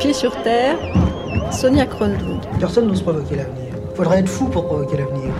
Pieds sur terre, Sonia Kronlund. Personne n'ose provoquer l'avenir. Il faudrait être fou pour provoquer l'avenir.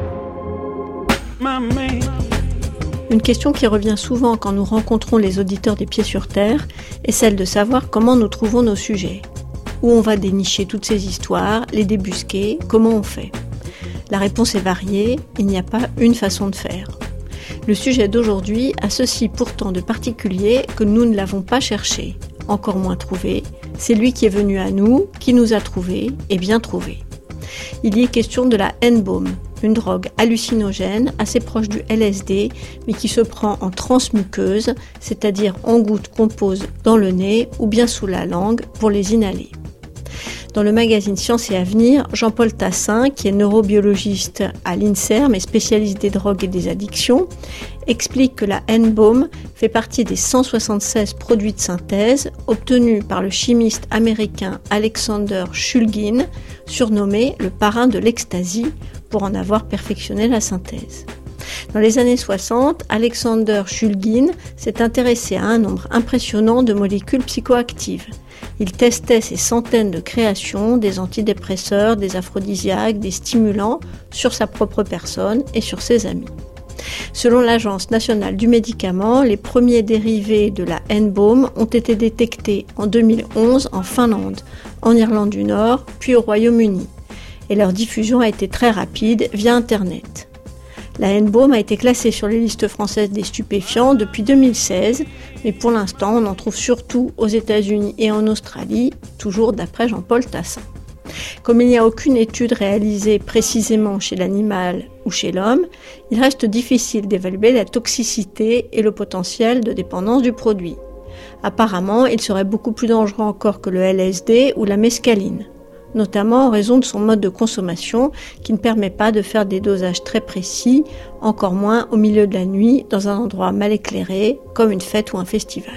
Une question qui revient souvent quand nous rencontrons les auditeurs des Pieds sur terre est celle de savoir comment nous trouvons nos sujets. Où on va dénicher toutes ces histoires, les débusquer, comment on fait. La réponse est variée, il n'y a pas une façon de faire. Le sujet d'aujourd'hui a ceci pourtant de particulier que nous ne l'avons pas cherché, encore moins trouvé. C'est lui qui est venu à nous, qui nous a trouvés et bien trouvés. Il y est question de la N-Bomb, une drogue hallucinogène assez proche du LSD, mais qui se prend en transmuqueuse, c'est-à-dire en gouttes qu'on pose dans le nez ou bien sous la langue pour les inhaler. Dans le magazine Science et Avenir, Jean-Paul Tassin, qui est neurobiologiste à l'INSERM et spécialiste des drogues et des addictions, explique que la N-Bomb fait partie des 176 produits de synthèse obtenus par le chimiste américain Alexander Shulgin, surnommé le parrain de l'ecstasy, pour en avoir perfectionné la synthèse. Dans les années 60, Alexander Shulgin s'est intéressé à un nombre impressionnant de molécules psychoactives. Il testait ces centaines de créations, des antidépresseurs, des aphrodisiaques, des stimulants, sur sa propre personne et sur ses amis. Selon l'Agence nationale du médicament, les premiers dérivés de la N-Bomb ont été détectés en 2011 en Finlande, en Irlande du Nord, puis au Royaume-Uni. Et leur diffusion a été très rapide via Internet. La N-Bomb a été classée sur les listes françaises des stupéfiants depuis 2016, mais pour l'instant on en trouve surtout aux États-Unis et en Australie, toujours d'après Jean-Paul Tassin. Comme il n'y a aucune étude réalisée précisément chez l'animal ou chez l'homme, il reste difficile d'évaluer la toxicité et le potentiel de dépendance du produit. Apparemment, il serait beaucoup plus dangereux encore que le LSD ou la mescaline, notamment en raison de son mode de consommation qui ne permet pas de faire des dosages très précis, encore moins au milieu de la nuit, dans un endroit mal éclairé, comme une fête ou un festival.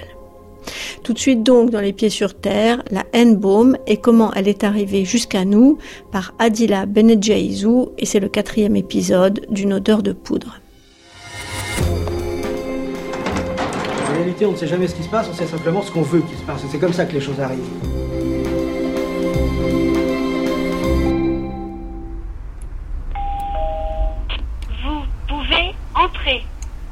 Tout de suite donc dans les Pieds sur terre, la N-Bomb et comment elle est arrivée jusqu'à nous par Adila Benedjaïzou, et c'est le 4e épisode d'une odeur de poudre. En réalité, on ne sait jamais ce qui se passe, on sait simplement ce qu'on veut qu'il se passe. C'est comme ça que les choses arrivent. Vous pouvez entrer.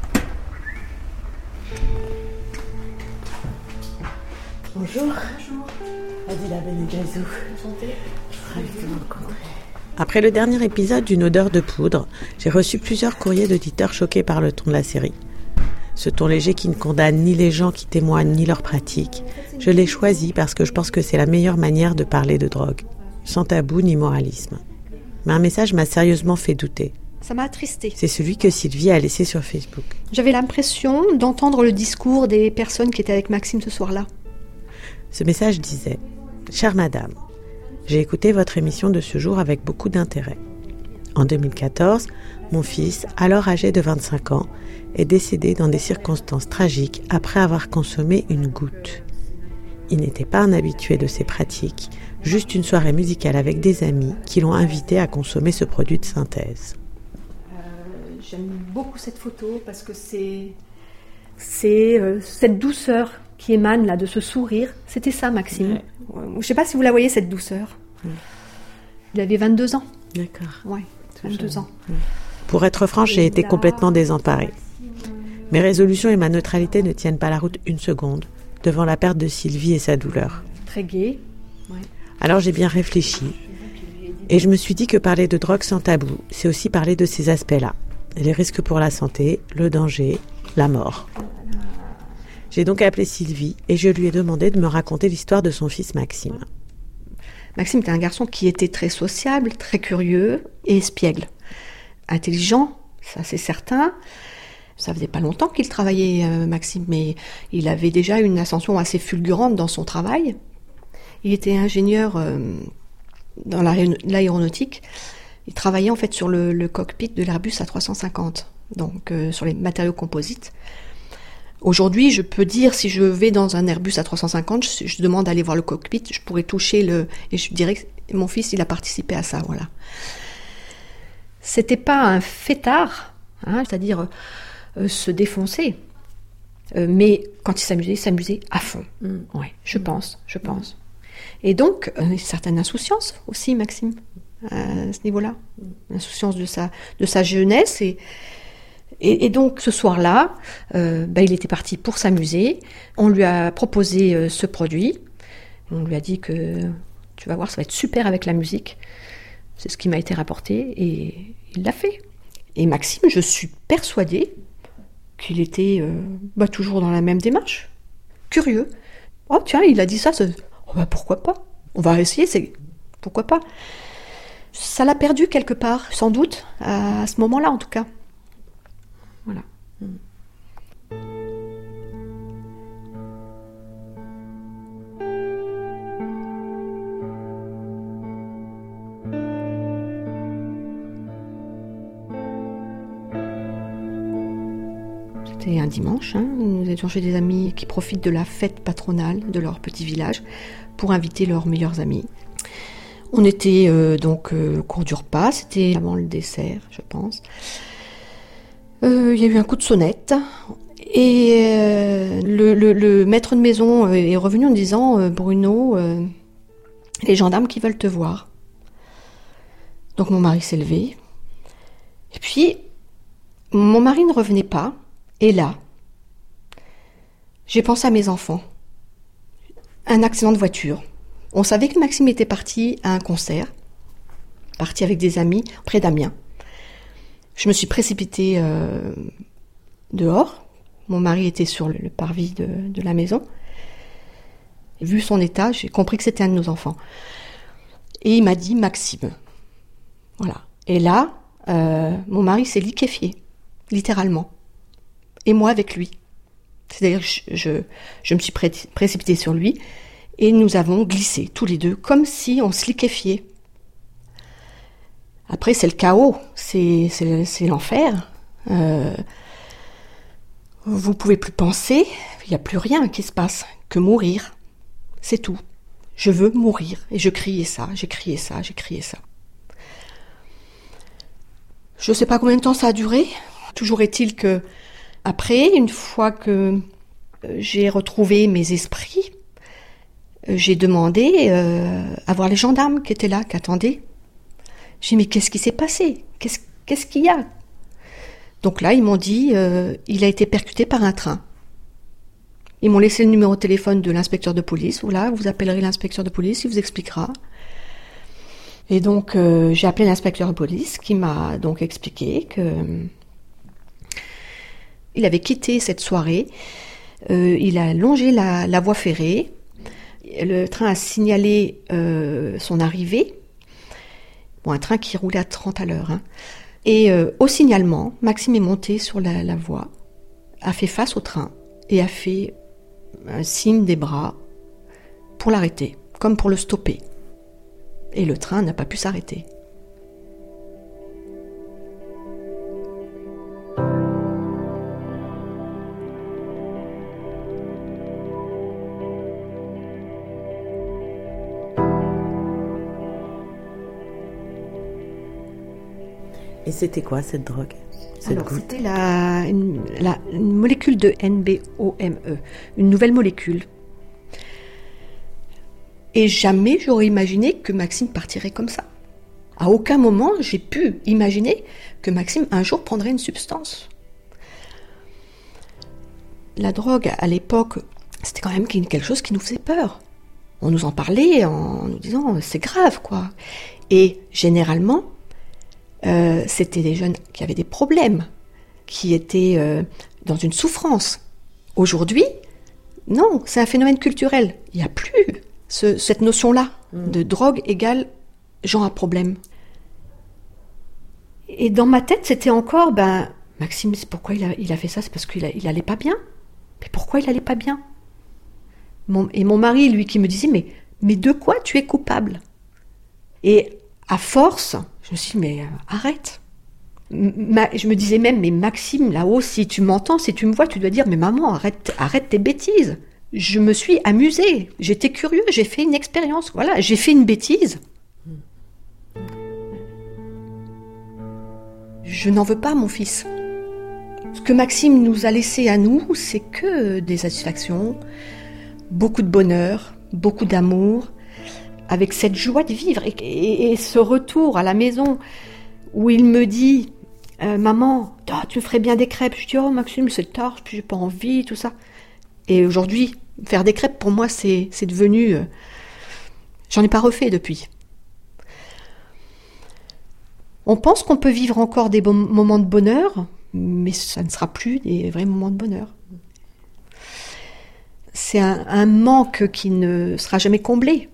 Bonjour. Adila Benedjaïzou. Enchantée. Ravie de vous rencontrer. Après le dernier épisode d'une odeur de poudre, j'ai reçu plusieurs courriers d'auditeurs choqués par le ton de la série. Ce ton léger qui ne condamne ni les gens qui témoignent ni leurs pratiques. Je l'ai choisi parce que je pense que c'est la meilleure manière de parler de drogue, sans tabou ni moralisme. Mais un message m'a sérieusement fait douter. Ça m'a attristée. C'est celui que Sylvie a laissé sur Facebook. J'avais l'impression d'entendre le discours des personnes qui étaient avec Maxime ce soir-là. Ce message disait « Chère madame, j'ai écouté votre émission de ce jour avec beaucoup d'intérêt. En 2014, mon fils, alors âgé de 25 ans, est décédé dans des circonstances tragiques après avoir consommé une goutte. Il n'était pas un habitué de ces pratiques, juste une soirée musicale avec des amis qui l'ont invité à consommer ce produit de synthèse. » J'aime beaucoup cette photo parce que c'est cette douceur qui émane là de ce sourire. C'était ça, Maxime. Ouais. Je ne sais pas si vous la voyez, cette douceur. Ouais. Il avait 22 ans. D'accord. Oui, 22 ans. Ouais. Pour être franche, j'ai été complètement désemparée. Mes résolutions et ma neutralité ne tiennent pas la route une seconde devant la perte de Sylvie et sa douleur. Très gai. Ouais. Alors j'ai bien réfléchi et je me suis dit que parler de drogue sans tabou, c'est aussi parler de ces aspects-là. Les risques pour la santé, le danger, la mort. J'ai donc appelé Sylvie et je lui ai demandé de me raconter l'histoire de son fils Maxime. Maxime était un garçon qui était très sociable, très curieux et espiègle. Intelligent, ça c'est certain. Ça faisait pas longtemps qu'il travaillait, Maxime, mais il avait déjà une ascension assez fulgurante dans son travail. Il était ingénieur dans l'aéronautique. Il travaillait en fait sur le cockpit de l'Airbus A350, donc sur les matériaux composites. Aujourd'hui, je peux dire, si je vais dans un Airbus A350, je demande d'aller voir le cockpit, je pourrais toucher et je dirais que mon fils, il a participé à ça, voilà. C'était pas un fêtard, c'est-à-dire se défoncer, mais quand il s'amusait à fond. Ouais, je pense. Et donc, une certaine insouciance aussi, Maxime, à ce niveau-là. L'insouciance de sa jeunesse. Et donc, ce soir-là, il était parti pour s'amuser. On lui a proposé ce produit. On lui a dit que, tu vas voir, ça va être super avec la musique. C'est ce qui m'a été rapporté et il l'a fait. Et Maxime, je suis persuadée qu'il était toujours dans la même démarche. Curieux. Oh tiens, il a dit ça, pourquoi pas ? On va essayer, pourquoi pas ? Ça l'a perdu quelque part, sans doute, à ce moment-là en tout cas. Voilà. C'était un dimanche, nous étions chez des amis qui profitent de la fête patronale de leur petit village pour inviter leurs meilleurs amis. On était au cours du repas, c'était avant le dessert, je pense. Il y a eu un coup de sonnette et le maître de maison est revenu en disant « Bruno, les gendarmes qui veulent te voir ». Donc mon mari s'est levé. Et puis, mon mari ne revenait pas. Et là, j'ai pensé à mes enfants. Un accident de voiture. On savait que Maxime était parti à un concert, parti avec des amis près d'Amiens. Je me suis précipitée dehors. Mon mari était sur le parvis de la maison. Vu son état, j'ai compris que c'était un de nos enfants. Et il m'a dit « Maxime ». Voilà. Et là, mon mari s'est liquéfié, littéralement. Et moi avec lui. C'est-à-dire que je me suis précipitée sur lui et nous avons glissé tous les deux, comme si on se liquéfiait. Après, c'est le chaos, c'est l'enfer. Vous pouvez plus penser, il n'y a plus rien qui se passe que mourir. C'est tout. Je veux mourir. Et je criais ça, j'ai crié ça. Je ne sais pas combien de temps ça a duré. Toujours est-il que après, une fois que j'ai retrouvé mes esprits, j'ai demandé à voir les gendarmes qui étaient là, qui attendaient. J'ai dit, mais qu'est-ce qui s'est passé ? Qu'est-ce qu'il y a ? Donc là, ils m'ont dit, il a été percuté par un train. Ils m'ont laissé le numéro de téléphone de l'inspecteur de police. Voilà, vous appellerez l'inspecteur de police, il vous expliquera. Et donc, j'ai appelé l'inspecteur de police qui m'a donc expliqué que il avait quitté cette soirée, il a longé la voie ferrée, le train a signalé son arrivée, un train qui roulait à 30 à l'heure. Et au signalement, Maxime est monté sur la voie, a fait face au train et a fait un signe des bras pour l'arrêter, comme pour le stopper. Et le train n'a pas pu s'arrêter. Et c'était quoi cette drogue ? Alors, c'était une molécule de NBOME, une nouvelle molécule. Et jamais j'aurais imaginé que Maxime partirait comme ça. À aucun moment, j'ai pu imaginer que Maxime, un jour, prendrait une substance. La drogue, à l'époque, c'était quand même quelque chose qui nous faisait peur. On nous en parlait en nous disant « c'est grave, quoi ». Et généralement, c'était des jeunes qui avaient des problèmes, qui étaient dans une souffrance. Aujourd'hui, non, c'est un phénomène culturel. Il n'y a plus cette notion-là de drogue égale gens à problème. Et dans ma tête, c'était encore, Maxime, pourquoi il a fait ça ? C'est parce qu'il allait pas bien. Mais pourquoi il allait pas bien ? Et mon mari, lui, qui me disait, mais de quoi tu es coupable ? Et à force, je me suis dit, mais arrête. Je me disais même, mais Maxime, là-haut, si tu m'entends, si tu me vois, tu dois dire, mais maman, arrête tes bêtises. Je me suis amusée, j'étais curieux, j'ai fait une expérience. Voilà, j'ai fait une bêtise. Je n'en veux pas, mon fils. Ce que Maxime nous a laissé à nous, c'est que des satisfactions, beaucoup de bonheur, beaucoup d'amour, avec cette joie de vivre et ce retour à la maison où il me dit maman, tu me ferais bien des crêpes. Je dis oh Maxime, c'est tard, j'ai pas envie, tout ça. Et aujourd'hui, faire des crêpes pour moi c'est devenu, j'en ai pas refait depuis. On pense qu'on peut vivre encore des moments de bonheur, mais ça ne sera plus des vrais moments de bonheur. C'est un manque qui ne sera jamais comblé.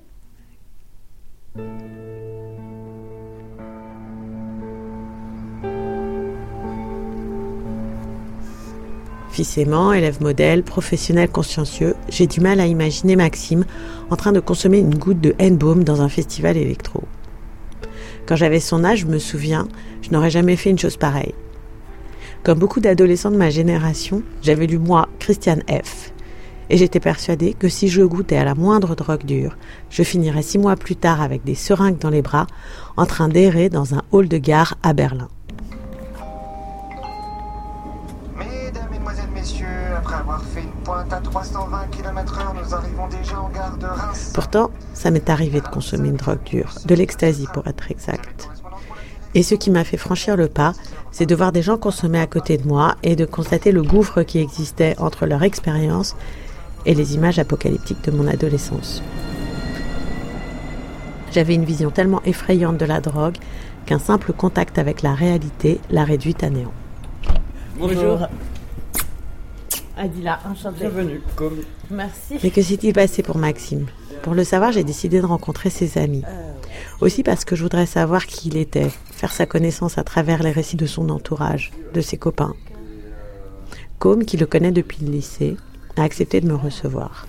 Fils aimant, élève modèle, professionnel consciencieux, j'ai du mal à imaginer Maxime en train de consommer une goutte de N-Baume dans un festival électro. Quand j'avais son âge, je me souviens, je n'aurais jamais fait une chose pareille. Comme beaucoup d'adolescents de ma génération, j'avais lu moi Christiane F. Et j'étais persuadée que si je goûtais à la moindre drogue dure, je finirais 6 mois plus tard avec des seringues dans les bras, en train d'errer dans un hall de gare à Berlin. Mesdames, Mesdemoiselles, Messieurs, après avoir fait une pointe à 320 km/h, nous arrivons déjà en gare de Reims. Pourtant, ça m'est arrivé de consommer une drogue dure, de l'ecstasy pour être exact. Et ce qui m'a fait franchir le pas, c'est de voir des gens consommer à côté de moi et de constater le gouffre qui existait entre leur expérience et les images apocalyptiques de mon adolescence. J'avais une vision tellement effrayante de la drogue qu'un simple contact avec la réalité l'a réduite à néant. Bonjour. Adila, enchantée. Bienvenue, comme... Merci. Mais que s'est-il passé pour Maxime ? Pour le savoir, j'ai décidé de rencontrer ses amis. Aussi parce que je voudrais savoir qui il était, faire sa connaissance à travers les récits de son entourage, de ses copains. Côme, qui le connaît depuis le lycée, a accepté de me recevoir.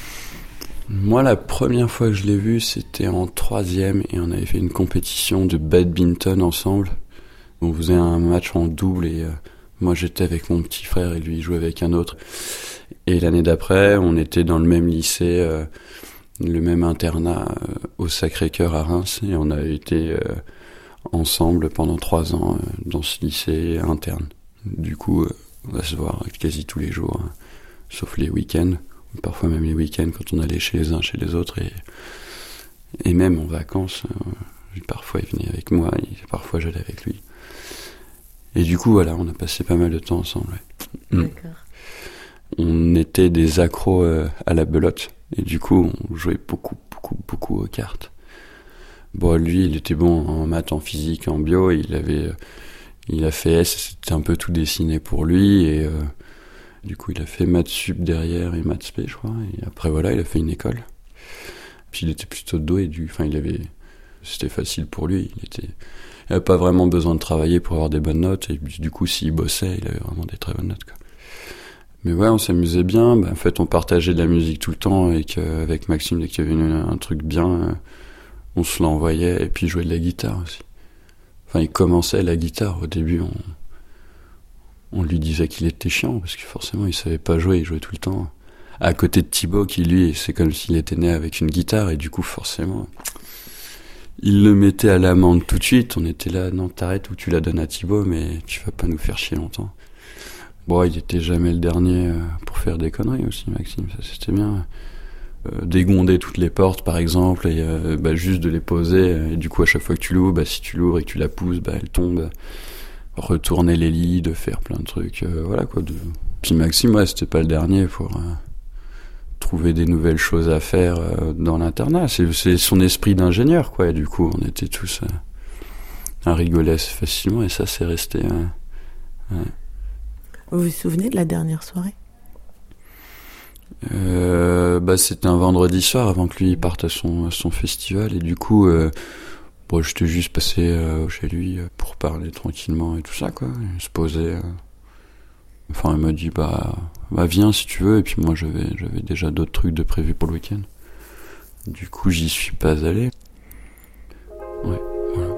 Moi, la première fois que je l'ai vu, c'était en 3e et on avait fait une compétition de badminton ensemble. On faisait un match en double et moi j'étais avec mon petit frère et lui il jouait avec un autre. Et l'année d'après, on était dans le même lycée, le même internat au Sacré-Cœur à Reims et on a été ensemble pendant 3 ans dans ce lycée interne. Du coup, on va se voir quasi tous les jours, sauf les week-ends, parfois même les week-ends quand on allait chez les uns, chez les autres et même en vacances. Parfois il venait avec moi et parfois j'allais avec lui. Et du coup, voilà, on a passé pas mal de temps ensemble. Ouais. D'accord. On était des accros à la belote. Et du coup, on jouait beaucoup aux cartes. Bon, lui, il était bon en maths, en physique, en bio. Il a fait S, c'était un peu tout dessiné pour lui. Et du coup, il a fait maths sup derrière et maths spé, je crois. Et après, voilà, il a fait une école. Puis il était plutôt doué. C'était facile pour lui. Il avait pas vraiment besoin de travailler pour avoir des bonnes notes. Et du coup, s'il bossait, il avait vraiment des très bonnes notes, quoi. Mais ouais, on s'amusait bien. En fait, on partageait de la musique tout le temps. Et qu'avec Maxime, dès qu'il y avait un truc bien, on se l'envoyait. Et puis, il jouait de la guitare aussi. Enfin, il commençait la guitare. Au début, on lui disait qu'il était chiant. Parce que forcément, il savait pas jouer. Il jouait tout le temps. À côté de Thibaut, qui lui, c'est comme s'il était né avec une guitare. Et du coup, forcément, il le mettait à l'amende tout de suite. On était là, non, t'arrêtes ou tu la donnes à Thibaut, mais tu vas pas nous faire chier longtemps. Bon, il était jamais le dernier pour faire des conneries aussi, Maxime, ça c'était bien. Dégonder toutes les portes, par exemple, et juste de les poser, et du coup, à chaque fois que tu l'ouvres, si tu l'ouvres et que tu la pousses, elle tombe. Retourner les lits, de faire plein de trucs, voilà quoi. Puis Maxime, ouais, c'était pas le dernier pour trouver des nouvelles choses à faire dans l'internat. C'est son esprit d'ingénieur, quoi, et du coup, on était tous à rigoler assez facilement, et ça, c'est resté... Ouais. Vous vous souvenez de la dernière soirée ? C'était un vendredi soir avant que lui parte à son festival et du coup j'étais juste passé chez lui pour parler tranquillement et tout ça quoi. Il se posait il m'a dit viens si tu veux et puis moi j'avais déjà d'autres trucs de prévu pour le week-end. Du coup j'y suis pas allé. Ouais, voilà.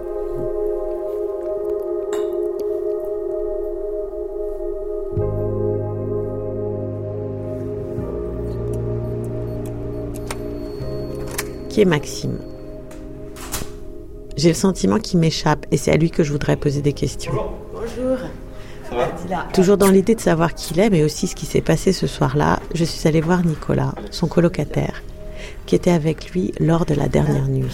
Qui est Maxime ? J'ai le sentiment qu'il m'échappe et c'est à lui que je voudrais poser des questions. Bonjour. Ça va ? Toujours dans l'idée de savoir qui il est, mais aussi ce qui s'est passé ce soir-là, je suis allée voir Nicolas, son colocataire, qui était avec lui lors de la dernière nuit.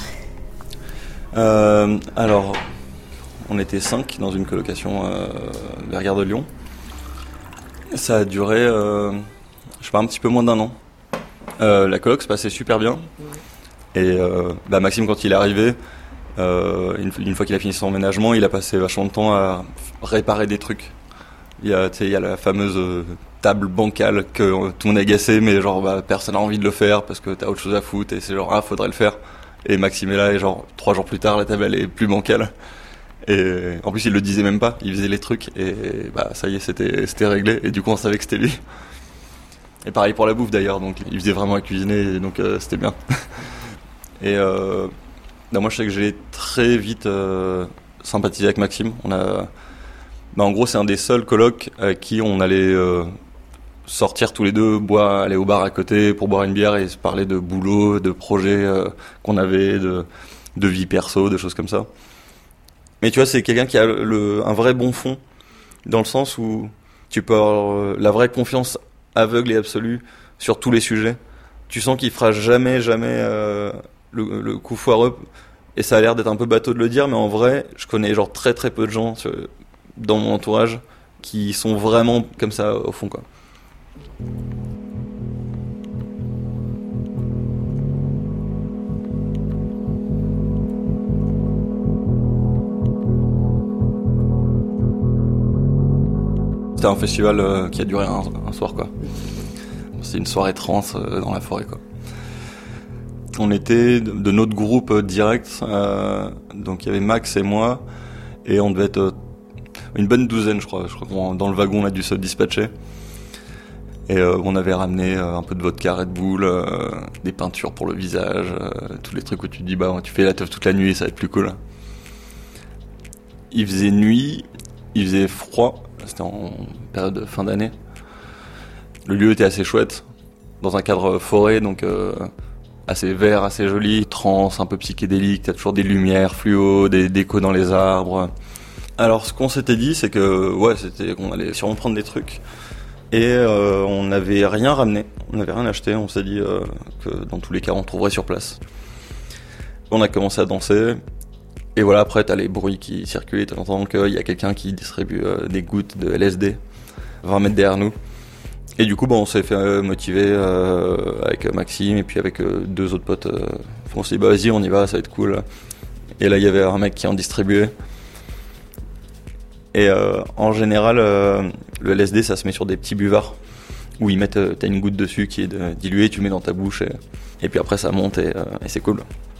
Alors, on était 5 dans une colocation vers Gare de Lyon. Ça a duré, je sais pas, un petit peu moins d'1 an. La coloc se passait super bien. Et Maxime, quand il est arrivé, une fois qu'il a fini son emménagement, il a passé vachement de temps à réparer des trucs. Il y a la fameuse table bancale que tout le monde est agacé, mais genre personne n'a envie de le faire parce que t'as autre chose à foutre et c'est genre faudrait le faire. Et Maxime est là et genre 3 jours plus tard la table elle est plus bancale. Et en plus il le disait même pas, il faisait les trucs et ça y est c'était réglé et du coup on savait que c'était lui. Et pareil pour la bouffe d'ailleurs, donc il faisait vraiment à cuisiner, donc c'était bien. Et moi je sais que j'ai très vite sympathisé avec Maxime. En gros c'est un des seuls colocs avec qui on allait sortir tous les deux, aller au bar à côté pour boire une bière et se parler de boulot, de projets qu'on avait, de vie perso, de choses comme ça. Mais tu vois, c'est quelqu'un qui a un vrai bon fond, dans le sens où tu peux avoir la vraie confiance aveugle et absolue sur tous les sujets. Tu sens qu'il fera jamais le coup foireux. Et ça a l'air d'être un peu bateau de le dire, mais en vrai, je connais genre très très peu de gens dans mon entourage qui sont vraiment comme ça au fond, quoi. C'était un festival qui a duré un soir, quoi. C'est une soirée trance dans la forêt, quoi. On était de notre groupe direct, donc il y avait Max et moi, et on devait être une bonne douzaine, je crois. Je crois qu'on dans le wagon on a dû se dispatcher. Et on avait ramené un peu de vodka Red Bull, des peintures pour le visage, tous les trucs où tu te dis tu fais la teuf toute la nuit, ça va être plus cool. Il faisait nuit, il faisait froid, c'était en période de fin d'année. Le lieu était assez chouette, dans un cadre forêt, donc assez vert, assez joli, trance, un peu psychédélique, t'as toujours des lumières fluo, des décos dans les arbres. Alors ce qu'on s'était dit, c'est que c'était qu'on allait sûrement prendre des trucs. Et on n'avait rien ramené, on n'avait rien acheté, on s'est dit que dans tous les cas on trouverait sur place. On a commencé à danser, et voilà, après t'as les bruits qui circulent, t'entends qu'il y a quelqu'un qui distribue des gouttes de LSD 20 mètres derrière nous. Et du coup on s'est fait motiver avec Maxime et puis avec 2 autres potes. On s'est dit vas-y on y va, ça va être cool. Et là il y avait un mec qui en distribuait. Et en général, le LSD, ça se met sur des petits buvards où ils mettent, t'as une goutte dessus qui est diluée, tu le mets dans ta bouche et puis après ça monte et c'est cool.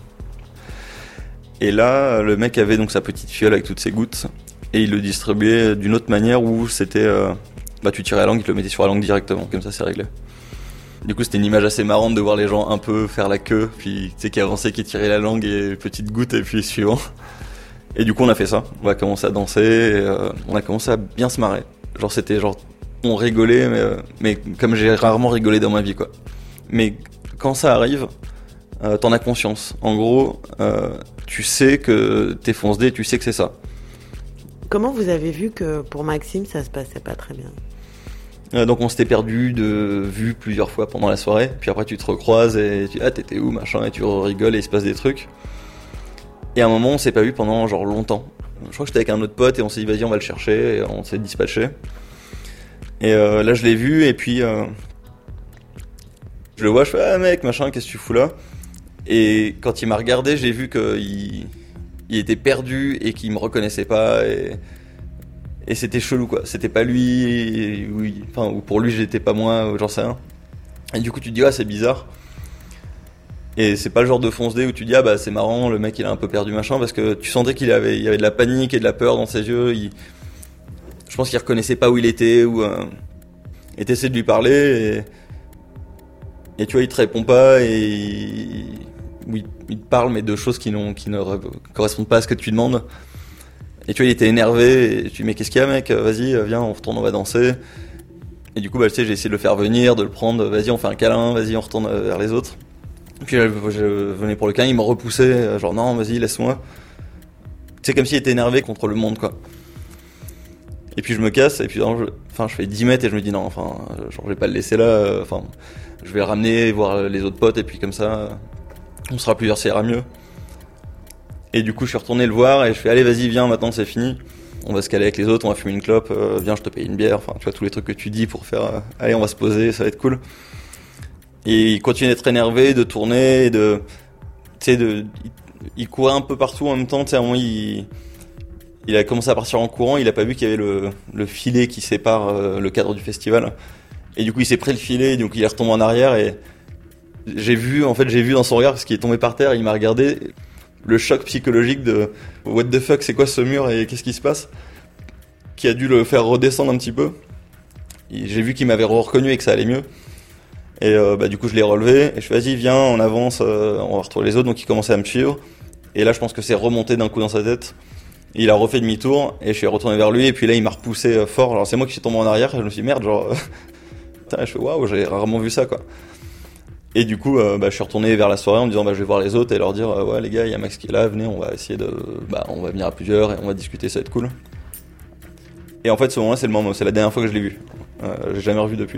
Et là, le mec avait donc sa petite fiole avec toutes ses gouttes et il le distribuait d'une autre manière où c'était, tu tirais la langue, il te le mettait sur la langue directement, comme ça c'est réglé. Du coup, c'était une image assez marrante de voir les gens un peu faire la queue, puis tu sais qui avançaient, qui tiraient la langue et petite goutte et puis suivant. Et du coup on a fait ça, on a commencé à danser, et, on a commencé à bien se marrer. On rigolait, mais comme j'ai rarement rigolé dans ma vie, quoi. Mais quand ça arrive, t'en as conscience. En gros, tu sais que t'es foncé, tu sais que c'est ça. Comment vous avez vu que pour Maxime ça se passait pas très bien ? Donc on s'était perdu de vue plusieurs fois pendant la soirée, puis après tu te recroises et tu t'étais où, machin, et tu rigoles et il se passe des trucs. Et à un moment, on s'est pas vu pendant longtemps. Je crois que j'étais avec un autre pote et on s'est dit vas-y, on va le chercher, et on s'est dispatché. Et là, je l'ai vu et puis je le vois, je fais mec, machin, qu'est-ce que tu fous là ? Et quand il m'a regardé, j'ai vu qu'il était perdu et qu'il me reconnaissait pas et c'était chelou, quoi. C'était pas lui, ou pour lui j'étais pas moi, ou j'en sais rien. Et du coup, tu te dis c'est bizarre. Et c'est pas le genre de fonce-dé où tu dis c'est marrant, le mec il a un peu perdu machin, parce que tu sentais qu'il y avait de la panique et de la peur dans ses yeux. Je pense qu'il reconnaissait pas où il était, et t'essaies de lui parler et tu vois il te répond pas et il te parle mais de choses qui ne correspondent pas à ce que tu demandes. Et tu vois il était énervé et tu dis mais qu'est-ce qu'il y a mec, vas-y viens on retourne, on va danser. Et du coup j'ai essayé de le faire venir, de le prendre, vas-y on fait un câlin, vas-y on retourne vers les autres. Puis je venais pour le câlin, il me repoussait, genre non, vas-y, laisse-moi. C'est comme s'il était énervé contre le monde, quoi. Et puis je me casse, et puis je fais 10 mètres et je me dis non, je vais pas le laisser là, Je vais le ramener, voir les autres potes, et puis comme ça, on sera plusieurs, ça ira mieux. Et du coup, je suis retourné le voir, et je fais, allez, vas-y, viens, maintenant c'est fini. On va se caler avec les autres, on va fumer une clope, viens, je te paye une bière. Enfin, tu vois, tous les trucs que tu dis pour faire, allez, on va se poser, ça va être cool. Et il continue d'être énervé, de tourner, il courait un peu partout en même temps, tu sais, à un moment, il a commencé à partir en courant, il a pas vu qu'il y avait le filet qui sépare le cadre du festival. Et du coup, il s'est pris le filet, donc il est retombé en arrière, et j'ai vu dans son regard, parce qu'il est tombé par terre, il m'a regardé, le choc psychologique de what the fuck, c'est quoi ce mur et qu'est-ce qui se passe, qui a dû le faire redescendre un petit peu. Et j'ai vu qu'il m'avait reconnu et que ça allait mieux. Et du coup, je l'ai relevé, et je fais, vas-y, viens, on avance, on va retrouver les autres, donc il commençait à me suivre. Et là, je pense que c'est remonté d'un coup dans sa tête. Il a refait demi-tour, et je suis retourné vers lui, et puis là, il m'a repoussé fort. Alors, c'est moi qui suis tombé en arrière, et je me suis dit, merde, genre, putain, je fais, waouh, j'ai rarement vu ça, quoi. Et du coup, je suis retourné vers la soirée en me disant, je vais voir les autres et leur dire, ouais, les gars, il y a Max qui est là, venez, on va essayer on va venir à plusieurs, et on va discuter, ça va être cool. Et en fait, ce moment-là, c'est la dernière fois que je l'ai vu. J'ai jamais revu depuis.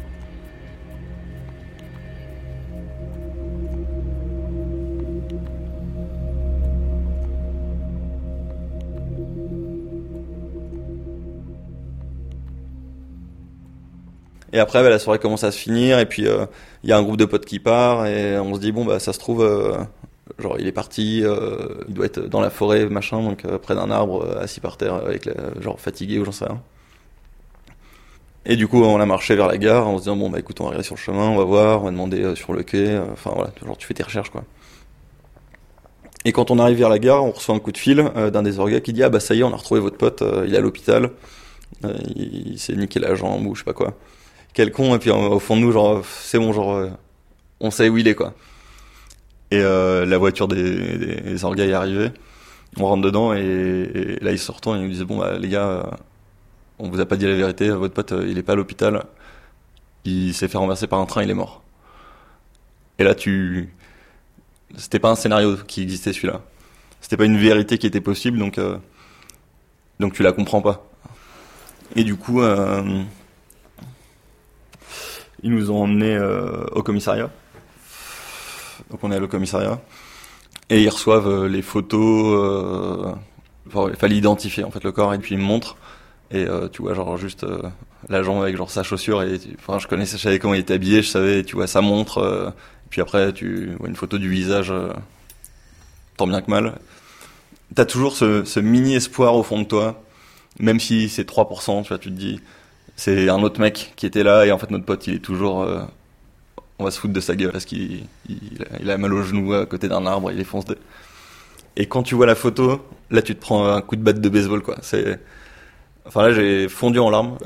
Et après, la soirée commence à se finir, et puis il y a un groupe de potes qui part, et on se dit, ça se trouve, genre il est parti, il doit être dans la forêt, machin, donc près d'un arbre, assis par terre, genre fatigué ou j'en sais rien. Et du coup, on a marché vers la gare, en se disant, écoute, on va regarder sur le chemin, on va voir, on va demander sur le quai, enfin voilà, genre tu fais tes recherches, quoi. Et quand on arrive vers la gare, on reçoit un coup de fil d'un des orgas qui dit, ça y est, on a retrouvé votre pote, il est à l'hôpital, il s'est niqué la jambe ou je sais pas quoi. Quel con, et puis au fond de nous, genre, c'est bon, genre, on sait où il est, quoi. Et la voiture des orgas est arrivée, on rentre dedans, et là, ils se retournent, et ils nous disent, les gars, on vous a pas dit la vérité, votre pote, il est pas à l'hôpital, il s'est fait renverser par un train, il est mort. Et là, c'était pas un scénario qui existait, celui-là. C'était pas une vérité qui était possible, donc tu la comprends pas. Et du coup, ils nous ont emmenés au commissariat. Donc on est allé au commissariat. Et ils reçoivent les photos. Il fallait identifier en fait le corps, et puis ils me montrent. Et tu vois, genre juste la jambe avec genre sa chaussure. Et je savais comment il était habillé, je savais, tu vois, sa montre. Et puis après, tu vois une photo du visage, tant bien que mal. T'as toujours ce mini espoir au fond de toi, même si c'est 3%, tu vois, tu te dis. C'est un autre mec qui était là, et en fait notre pote il est toujours on va se foutre de sa gueule parce qu'il a mal au genou à côté d'un arbre, il est foncé. Et quand tu vois la photo, là tu te prends un coup de batte de baseball, quoi. Là j'ai fondu en larmes.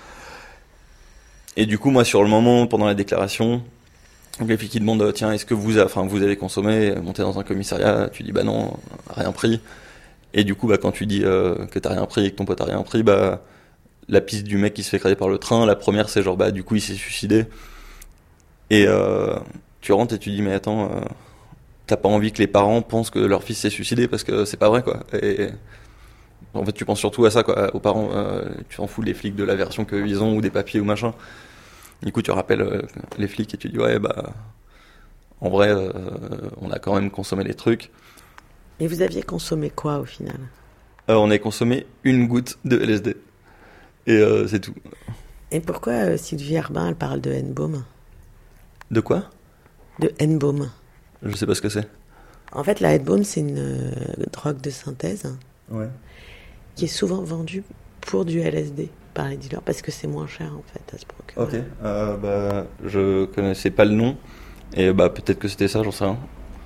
Et du coup moi sur le moment, pendant la déclaration, les filles qui demandent, tiens, est-ce que vous avez consommé, monté dans un commissariat, tu dis non, rien pris. Et du coup quand tu dis que t'as rien pris et que ton pote a rien pris, la piste du mec qui se fait écraser par le train, la première c'est genre du coup il s'est suicidé. Et tu rentres et tu dis mais attends, t'as pas envie que les parents pensent que leur fils s'est suicidé, parce que c'est pas vrai, quoi. Et en fait tu penses surtout à ça, quoi, aux parents. Tu t'en fous des flics, de la version qu'ils ont ou des papiers ou machin. Du coup tu rappelles les flics et tu dis en vrai on a quand même consommé les trucs. Et vous aviez consommé quoi au final? On a consommé une goutte de LSD. Et c'est tout. Et pourquoi Sylvie Herbin, elle parle de N-Baum? De quoi? De N-Baum. Je sais pas ce que c'est. En fait, la N-Baum, c'est une drogue de synthèse, ouais, qui est souvent vendue pour du LSD par les dealers, parce que c'est moins cher en fait à se procurer. Ok, je connaissais pas le nom, et peut-être que c'était ça, j'en sais rien.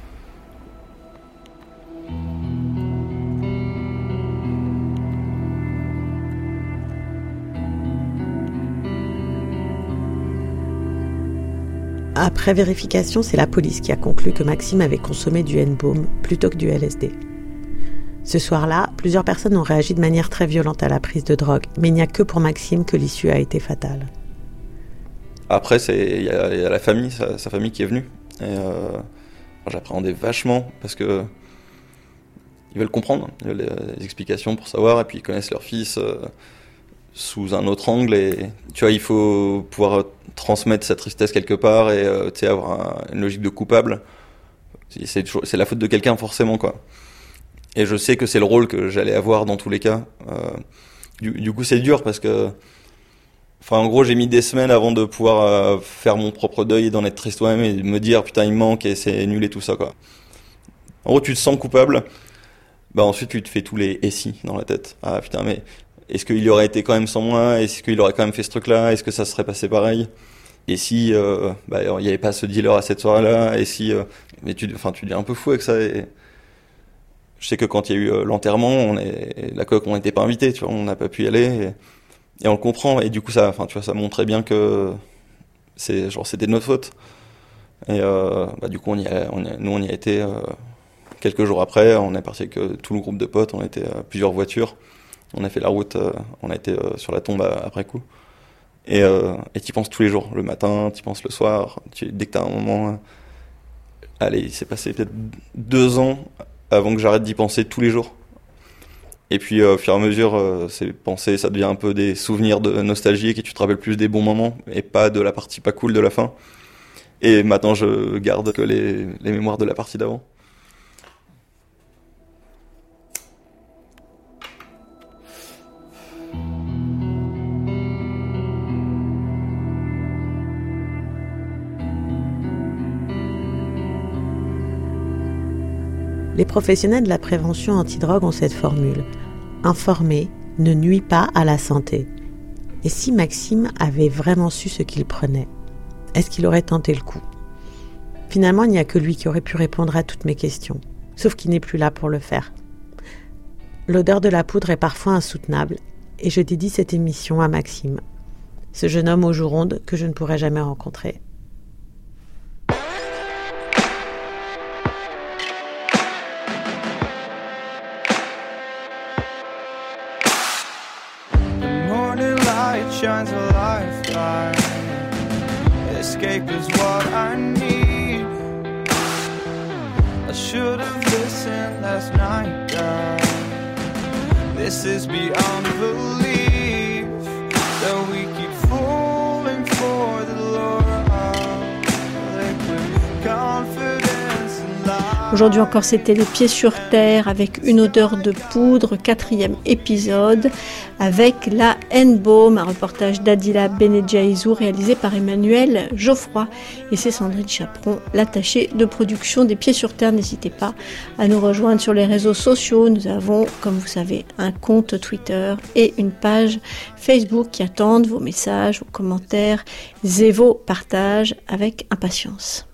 Après vérification, c'est la police qui a conclu que Maxime avait consommé du N-Baum plutôt que du LSD. Ce soir-là, plusieurs personnes ont réagi de manière très violente à la prise de drogue, mais il n'y a que pour Maxime que l'issue a été fatale. Après, il y a la famille, sa famille qui est venue. Et j'appréhendais vachement, parce que ils veulent comprendre, ils veulent des explications pour savoir, et puis ils connaissent leur fils. sous un autre angle et tu vois, il faut pouvoir transmettre sa tristesse quelque part et tu sais, avoir une logique de coupable. C'est la faute de quelqu'un forcément, quoi. Et je sais que c'est le rôle que j'allais avoir dans tous les cas. Du coup, c'est dur parce que, enfin, en gros, j'ai mis des semaines avant de pouvoir faire mon propre deuil et d'en être triste toi-même et de me dire putain, il me manque et c'est nul et tout ça, quoi. En gros, tu te sens coupable. Bah ensuite, tu te fais tous les « et si » dans la tête. Ah putain, mais est-ce qu'il y aurait été quand même sans moi ? Est-ce qu'il aurait quand même fait ce truc-là ? Est-ce que ça serait passé pareil ? Et si il y avait pas ce dealer à cette soirée-là ? Et si mais tu deviens un peu fou avec ça. Et je sais que quand il y a eu l'enterrement, la coque, on n'était pas invités, tu vois, on n'a pas pu y aller. Et on le comprend. Et du coup, ça montrait bien que c'était de notre faute. Et du coup, nous, on y a été. Quelques jours après, on est parti avec tout le groupe de potes, on était à plusieurs voitures, on a fait la route, on a été sur la tombe après coup. Et t'y penses tous les jours, le matin, t'y penses le soir, dès que t'as un moment... allez, il s'est passé peut-être 2 ans avant que j'arrête d'y penser tous les jours. Et puis au fur et à mesure, ces pensées, ça devient un peu des souvenirs de nostalgie et tu te rappelles plus des bons moments et pas de la partie pas cool de la fin. Et maintenant, je garde que les mémoires de la partie d'avant. Les professionnels de la prévention antidrogue ont cette formule. Informer ne nuit pas à la santé. Et si Maxime avait vraiment su ce qu'il prenait, est-ce qu'il aurait tenté le coup ? Finalement, il n'y a que lui qui aurait pu répondre à toutes mes questions, sauf qu'il n'est plus là pour le faire. L'odeur de la poudre est parfois insoutenable, et je dédie cette émission à Maxime, ce jeune homme aux joues rondes que je ne pourrai jamais rencontrer. Shines a lifeline. Escape is what I need. I should have listened last night, God. This is beyond belief that we keep falling for the lure of liquid confidence and life. Aujourd'hui encore, c'était Les Pieds sur Terre avec Une odeur de poudre, 4e épisode, avec la N-Baume, un reportage d'Adila Benedjaïzou réalisé par Emmanuel Geoffroy. Et c'est Sandrine Chaperon, l'attachée de production des Pieds sur Terre. N'hésitez pas à nous rejoindre sur les réseaux sociaux. Nous avons, comme vous savez, un compte Twitter et une page Facebook qui attendent vos messages, vos commentaires et vos partages avec impatience.